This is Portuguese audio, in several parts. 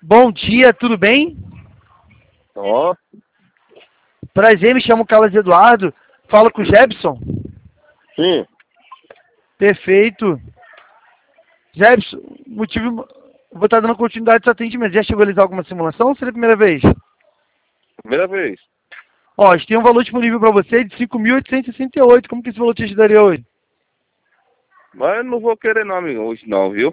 Bom dia, tudo bem? Ó, Prazer, me chamo Carlos Eduardo. Falo com o Jebson. sim. Perfeito. Jebson, motivo... Vou estar dando continuidade ao seu atendimento. Já chegou a realizar alguma simulação ou seria a primeira vez? Primeira vez. Ó, a gente tem um valor disponível para você de 5.868. Como que esse valor te ajudaria hoje? Mas eu não vou querer não, amigo, hoje não, viu?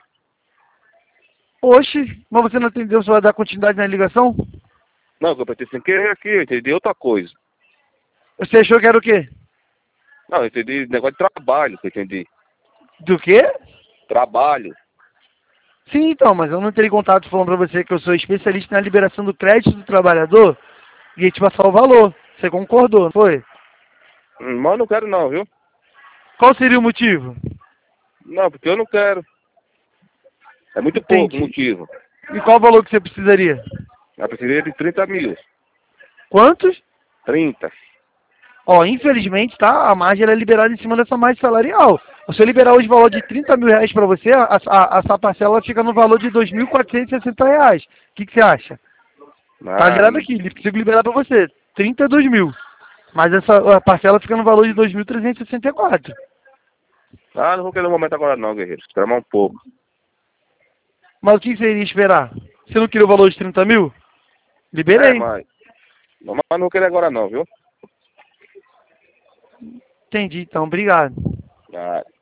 Oxe, mas você não atendeu, você vai dar continuidade na ligação? Não, que eu pensei sem querer aqui, eu entendi outra coisa. Você achou que era o quê? Não, eu entendi negócio de trabalho, que eu entendi. Do quê? Trabalho. Sim, então, mas eu não entrei em contato falando para você que eu sou especialista na liberação do crédito do trabalhador e ia te passar o valor. Você concordou, não foi? Mas eu não quero não, viu? Qual seria o motivo? Não, porque eu não quero. É muito pouco o Entendi. motivo. E qual o valor que você precisaria? Eu precisaria de 30 mil. Quantos? 30. Ó, infelizmente, tá? A margem ela é liberada em cima dessa margem salarial. Se eu liberar hoje o valor de 30 mil reais para você, essa parcela fica no valor de 2.460 reais. O que você acha? Tá Ah, liberado aqui, consigo liberar para você. 32 mil. Mas essa a parcela fica no valor de 2.364. não vou querer no momento agora não, guerreiro. Espera mais um pouco. Mas o que você iria esperar? Você não queria o valor de 30 mil? É, Liberei. mas não vou querer agora não, viu? Entendi, então. Obrigado. Ah.